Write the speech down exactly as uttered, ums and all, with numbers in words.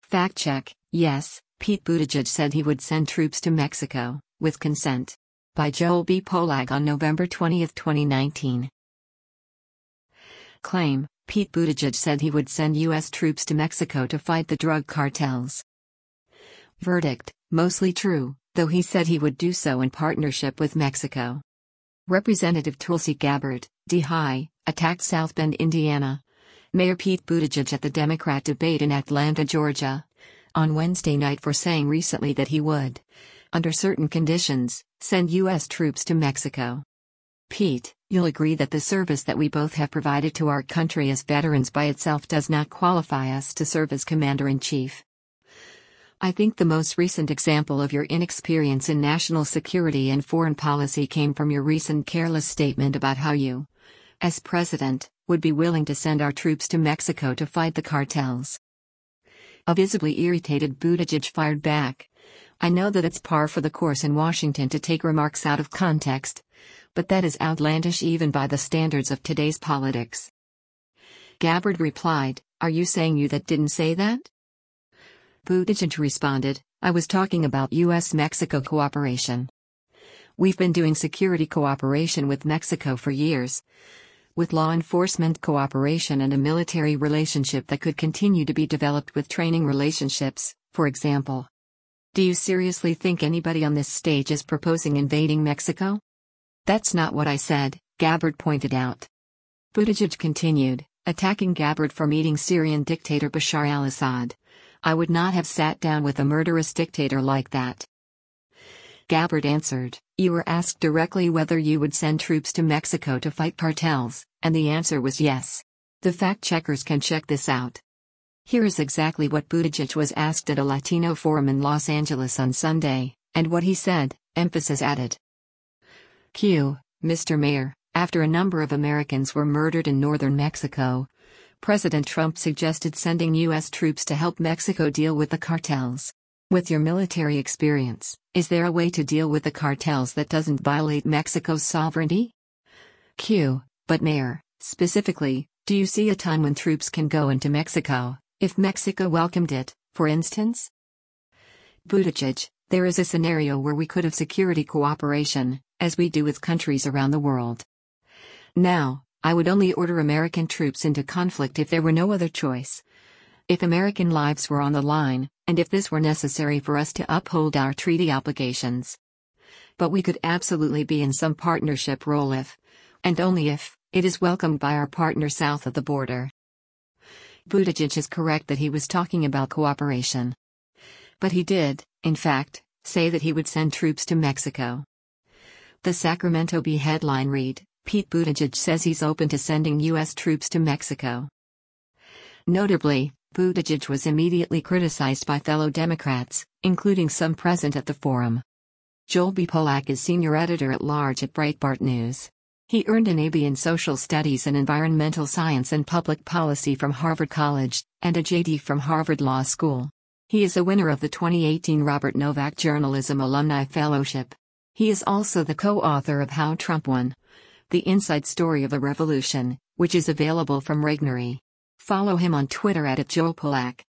Fact check, yes, Pete Buttigieg said he would send troops to Mexico, with consent. By Joel B. Polak on November twentieth, twenty nineteen. Claim, Pete Buttigieg said he would send U S troops to Mexico to fight the drug cartels. Verdict, mostly true, though he said he would do so in partnership with Mexico. Representative Tulsi Gabbard, D. High, attacked South Bend, Indiana. Mayor Pete Buttigieg at the Democrat debate in Atlanta, Georgia, on Wednesday night for saying recently that he would, under certain conditions, send U S troops to Mexico. Pete, you'll agree that the service that we both have provided to our country as veterans by itself does not qualify us to serve as Commander-in-Chief. I think the most recent example of your inexperience in national security and foreign policy came from your recent careless statement about how you, as president, would be willing to send our troops to Mexico to fight the cartels. A visibly irritated Buttigieg fired back. I know that it's par for the course in Washington to take remarks out of context, but that is outlandish even by the standards of today's politics. Gabbard replied, "Are you saying you that didn't say that?" Buttigieg responded, "I was talking about U S Mexico cooperation. We've been doing security cooperation with Mexico for years, with law enforcement cooperation and a military relationship that could continue to be developed with training relationships, for example. Do you seriously think anybody on this stage is proposing invading Mexico?" "That's not what I said," Gabbard pointed out. Buttigieg continued, attacking Gabbard for meeting Syrian dictator Bashar al-Assad. "I would not have sat down with a murderous dictator like that." Gabbard answered, "You were asked directly whether you would send troops to Mexico to fight cartels, and the answer was yes. The fact-checkers can check this out." Here is exactly what Buttigieg was asked at a Latino forum in Los Angeles on Sunday, and what he said, emphasis added. Q. Mister Mayor, after a number of Americans were murdered in northern Mexico, President Trump suggested sending U S troops to help Mexico deal with the cartels. With your military experience, is there a way to deal with the cartels that doesn't violate Mexico's sovereignty? Q. But Mayor, specifically, do you see a time when troops can go into Mexico, if Mexico welcomed it, for instance? Buttigieg, there is a scenario where we could have security cooperation, as we do with countries around the world. Now, I would only order American troops into conflict if there were no other choice. If American lives were on the line, and if this were necessary for us to uphold our treaty obligations. But we could absolutely be in some partnership role if, and only if, it is welcomed by our partner south of the border. Buttigieg is correct that he was talking about cooperation. But he did, in fact, say that he would send troops to Mexico. The Sacramento Bee headline read, Pete Buttigieg says he's open to sending U S troops to Mexico. Notably, Buttigieg was immediately criticized by fellow Democrats, including some present at the forum. Joel B. Polak is senior editor-at-large at Breitbart News. He earned an A B in Social Studies and Environmental Science and Public Policy from Harvard College, and a J D from Harvard Law School. He is a winner of the twenty eighteen Robert Novak Journalism Alumni Fellowship. He is also the co-author of How Trump Won: The Inside Story of a Revolution, which is available from Regnery. Follow him on Twitter at Joel Polak.